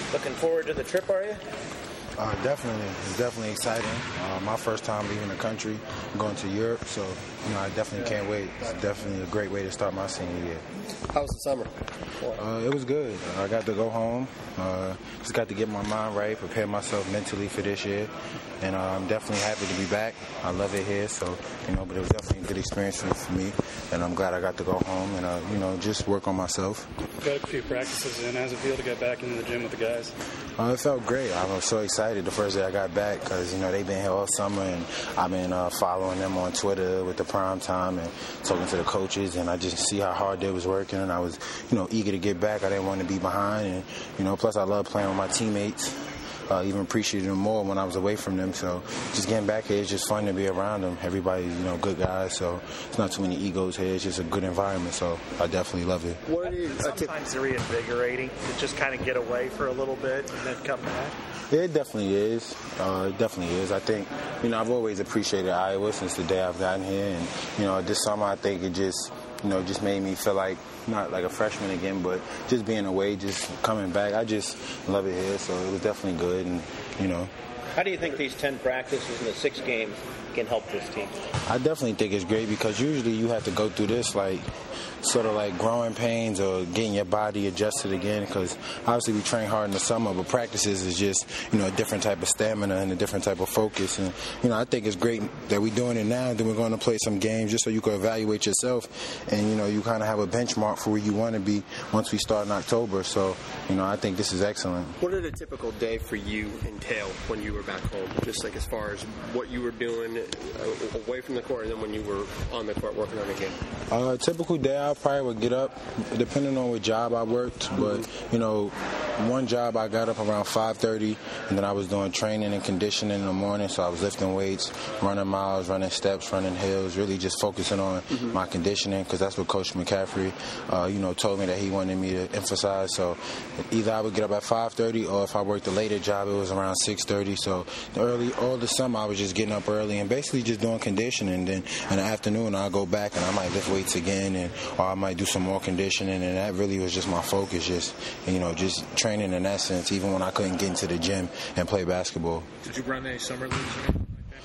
Looking forward to the trip, are you? Definitely. It's definitely exciting. My first time leaving the country, going to Europe, so I definitely can't wait. It's definitely a great way to start my senior year. How was the summer? It was good. I got to go home. Just got to get my mind right, prepare myself mentally for this year, and I'm definitely happy to be back. I love it here, so but it was definitely a good experience for me, and I'm glad I got to go home and just work on myself. Got a few practices in. How's it feel to get back into the gym with the guys? It felt great. I was so excited the first day I got back because, they've been here all summer, and I've been following them on Twitter with the prime time and talking to the coaches, and I just see how hard they was working, and I was, eager to get back. I didn't want to be behind, and, plus I love playing with my teammates. Even appreciated them more when I was away from them. So just getting back here, it's just fun to be around them. Everybody's, good guys, so it's not too many egos here. It's just a good environment, so I definitely love it. Sometimes reinvigorating to just kind of get away for a little bit and then come back. It definitely is. It definitely is. I think, I've always appreciated Iowa since the day I've gotten here. And, this summer I think it just made me feel like, not like a freshman again, but just being away, just coming back. I just love it here, so it was definitely good. And, How do you think these 10 practices and the 6 games can help this team? I definitely think it's great because usually you have to go through this sort of like growing pains or getting your body adjusted again, because obviously we train hard in the summer, but practices is just a different type of stamina and a different type of focus. And I think it's great that we're doing it now. Then we're going to play some games just so you can evaluate yourself, and you kind of have a benchmark for where you want to be once we start in October. So I think this is excellent. What did a typical day for you entail when you were back home? Just like as far as what you were doing away from the court, and then when you were on the court working on a game. A typical day, I probably would get up, depending on what job I worked. But one job I got up around 5:30, and then I was doing training and conditioning in the morning. So I was lifting weights, running miles, running steps, running hills, really just focusing on my conditioning, because that's what Coach McCaffrey, told me that he wanted me to emphasize. So either I would get up at 5:30, or if I worked a later job, it was around 6:30. So all the summer I was just getting up early and basically just doing conditioning. Then in the afternoon I'll go back and I might lift weights again, or I might do some more conditioning, and that really was just my focus, just training in that sense, even when I couldn't get into the gym and play basketball. Did you run any summer leagues or anything?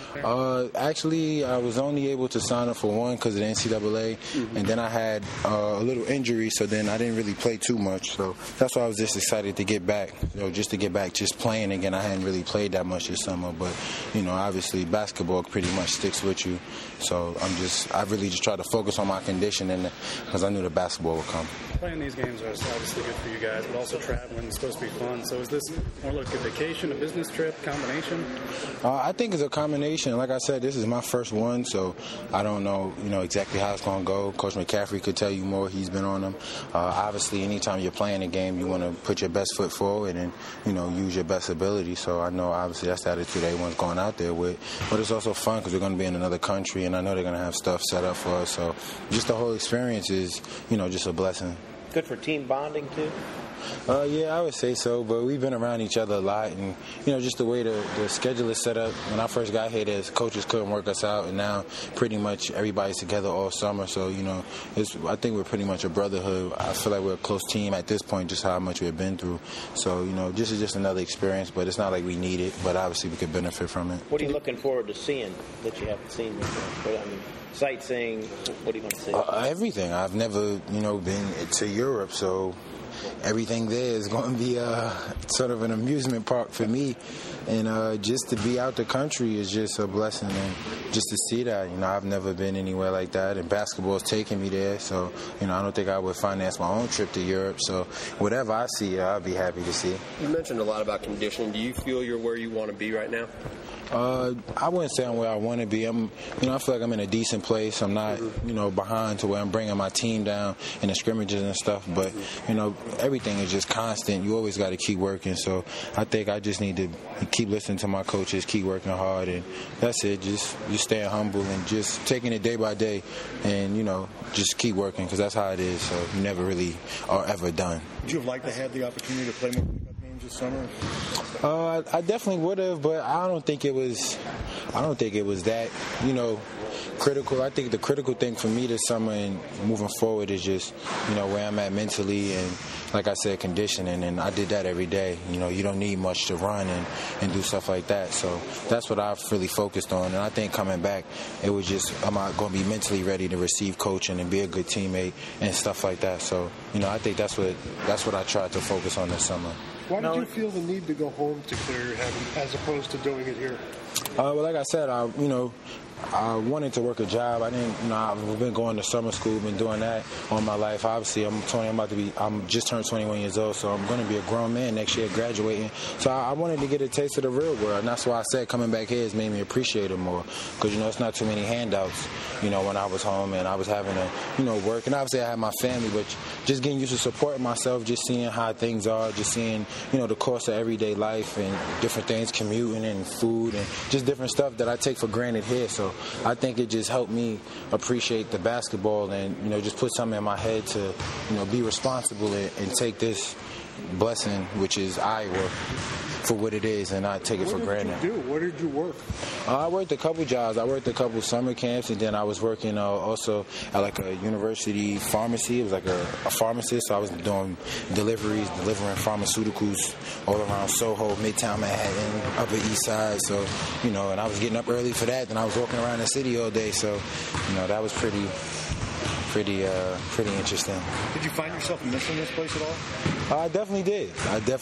Actually, I was only able to sign up for one because of the NCAA, and then I had a little injury, so then I didn't really play too much. So that's why I was just excited to get back, just playing again. I hadn't really played that much this summer, but obviously basketball pretty much sticks with you. So I really just tried to focus on my conditioning because I knew the basketball would come. Playing these games are obviously good for you guys, but also traveling is supposed to be fun. So is this more like a vacation, a business trip, combination? I think it's a combination. Like I said, this is my first one, so I don't know, exactly how it's going to go. Coach McCaffrey could tell you more. He's been on them. Obviously, anytime you're playing a game, you want to put your best foot forward and, use your best ability. So I know, obviously, that's the attitude everyone's going out there with. But it's also fun because we're going to be in another country, and I know they're going to have stuff set up for us. So just the whole experience is, just a blessing. Good for team bonding, too? Yeah, I would say so, but we've been around each other a lot, and just the way the schedule is set up. When I first got here, the coaches couldn't work us out, and now pretty much everybody's together all summer. So I think we're pretty much a brotherhood. I feel like we're a close team at this point, just how much we've been through. So this is just another experience, but it's not like we need it. But obviously, we could benefit from it. What are you looking forward to seeing that you haven't seen before? Sightseeing. What do you want to see? Everything. I've never been to Europe, so everything there is going to be sort of an amusement park for me. And just to be out the country is just a blessing. And just to see that, I've never been anywhere like that. And basketball's taking me there. So, I don't think I would finance my own trip to Europe. So whatever I see, I'll be happy to see. You mentioned a lot about conditioning. Do you feel you're where you want to be right now? I wouldn't say I'm where I want to be. I feel like I'm in a decent place. I'm not, behind to where I'm bringing my team down in the scrimmages and stuff. But, everything is just constant. You always got to keep working. So I think I just need to keep listening to my coaches, keep working hard, and that's it. Just staying humble and just taking it day by day, and just keep working, because that's how it is. So you never really are ever done. Would you have liked to have the opportunity to play more pickup games this summer? I definitely would have, but I don't think it was that, the critical thing for me this summer and moving forward is just, where I'm at mentally and, like I said, conditioning. And I did that every day. You don't need much to run and do stuff like that. So that's what I've really focused on. And I think coming back, it was just, am I going to be mentally ready to receive coaching and be a good teammate and stuff like that. So, I think that's what I tried to focus on this summer. Why did you feel the need to go home to clear your head as opposed to doing it here? Well, like I said, I wanted to work a job. I've been going to summer school, been doing that all my life. Obviously, I'm just turned 21 years old, so I'm going to be a grown man next year, graduating. So I wanted to get a taste of the real world, and that's why I said coming back here has made me appreciate it more. Because it's not too many handouts. When I was home and I was having to, work, and obviously I had my family, but just getting used to supporting myself, just seeing how things are, just seeing, the course of everyday life and different things, commuting and food and just different stuff that I take for granted here. So I think it just helped me appreciate the basketball and, just put something in my head to, be responsible and take this blessing, which is Iowa, for what it is, and not take it for granted. What did you do? Where did you work? I worked a couple jobs. I worked a couple summer camps, and then I was working also at like a university pharmacy. It was like a pharmacist, so I was doing delivering pharmaceuticals all around Soho, Midtown Manhattan, Upper East Side. So, and I was getting up early for that, and I was walking around the city all day. So, that was pretty interesting. Did you find yourself missing this place at all? I definitely did.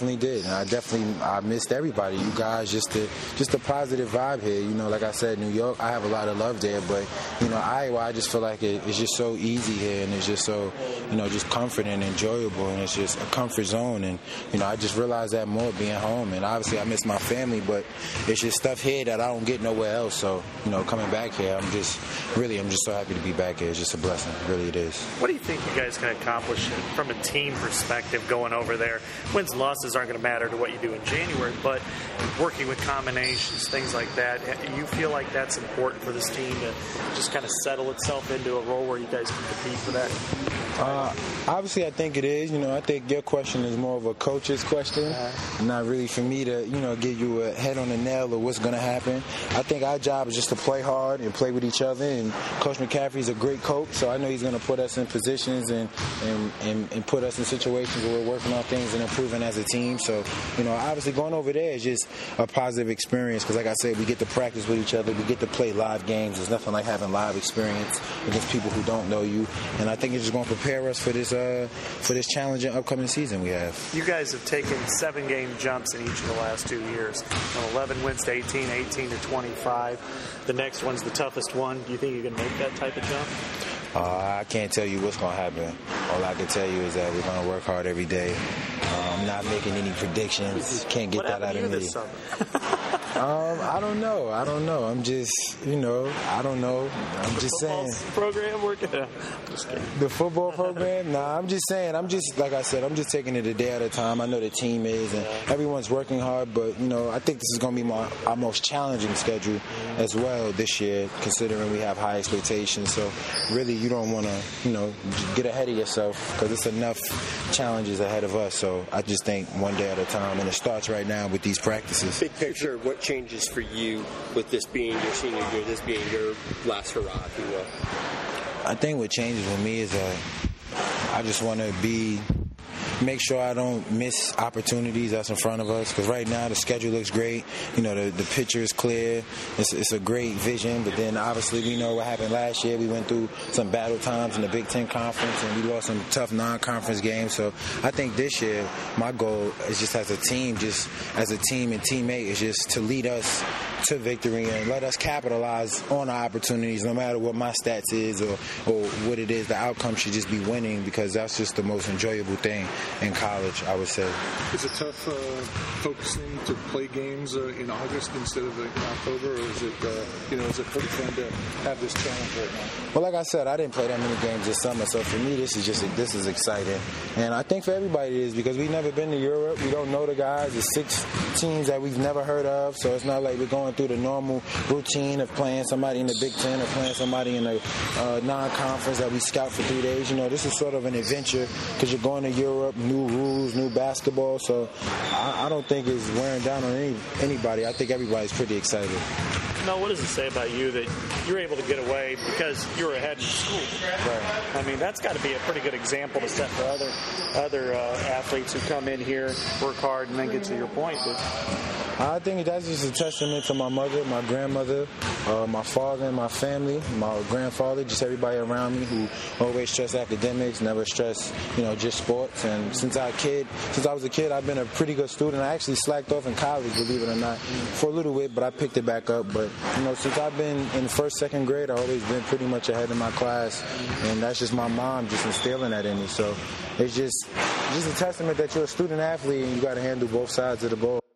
And I missed everybody. You guys, just the positive vibe here. Like I said, New York, I have a lot of love there, but Iowa, I just feel like it's just so easy here, and it's just so just comforting and enjoyable, and it's just a comfort zone. And I just realized that more being home. And obviously, I miss my family, but it's just stuff here that I don't get nowhere else. So coming back here, I'm just so happy to be back here. It's just a blessing. Really, it is. What do you think you guys can accomplish from a team perspective going over there? Wins and losses aren't going to matter to what you do in January, but working with combinations, things like that, you feel like that's important for this team to just kind of settle itself into a role where you guys can compete for that? Obviously, I think it is. I think your question is more of a coach's question, not really for me to, give you a head on the nail of what's going to happen. I think our job is just to play hard and play with each other, and Coach McCaffrey's a great coach, so I know he's going to put us in positions and put us in situations where we're working on things and improving as a team. So, obviously going over there is just a positive experience because, like I said, we get to practice with each other. We get to play live games. There's nothing like having live experience against people who don't know you. And I think it's just going to prepare us for this challenging upcoming season we have. You guys have taken 7-game jumps in each of the last 2 years. From 11 wins to 18, 18 to 25. The next one's the toughest one. Do you think you can make that type of jump? I can't tell you what's going to happen. All I can tell you is that we're going to work hard every day. I'm not making any predictions. Can't get that out of me. I don't know. I'm just, I don't know. I'm just saying. Program working out. Just kidding. The football program? Nah, I'm just saying. Like I said, I'm just taking it a day at a time. I know the team is, and everyone's working hard, but, I think this is going to be our most challenging schedule as well this year, considering we have high expectations. So, really, you don't want to, get ahead of yourself because it's enough challenges ahead of us. So, I just think one day at a time, and it starts right now with these practices. Big picture, what changes for you with this being your senior year, this being your last hurrah, if you will? I think what changes with me is I just want to make sure I don't miss opportunities that's in front of us, because right now the schedule looks great. The picture is clear. It's a great vision, but then obviously we know what happened last year. We went through some battle times in the Big Ten Conference, and we lost some tough non-conference games. So I think this year my goal is just as a team and teammate, is just to lead us to victory and let us capitalize on our opportunities, no matter what my stats is or what it is. The outcome should just be winning, because that's just the most enjoyable thing in college, I would say. Is it tough focusing to play games in August instead of in October, or is it pretty fun to have this challenge right now? Well, like I said, I didn't play that many games this summer, so for me this is exciting, and I think for everybody it is, because we've never been to Europe. We don't know the guys. There's 6 teams that we've never heard of, so it's not like we're going through the normal routine of playing somebody in the Big Ten or playing somebody in a non-conference that we scout for 3 days. This is sort of an adventure, because you're going to Europe, new rules, new basketball, so I don't think it's wearing down on anybody. I think everybody's pretty excited. Mel, what does it say about you that you're able to get away because you're ahead in school? Right. I mean, that's got to be a pretty good example to set for other athletes who come in here, work hard, and then get to your point. I think that's just a testament to my mother, my grandmother, my father and my family, my grandfather, just everybody around me who always stress academics, never stress, just sports. And since I was a kid, I've been a pretty good student. I actually slacked off in college, believe it or not, for a little bit, but I picked it back up. But, since I've been in first, second grade, I've always been pretty much ahead in my class. And that's just my mom just instilling that in me. So it's just a testament that you're a student athlete and you got to handle both sides of the ball.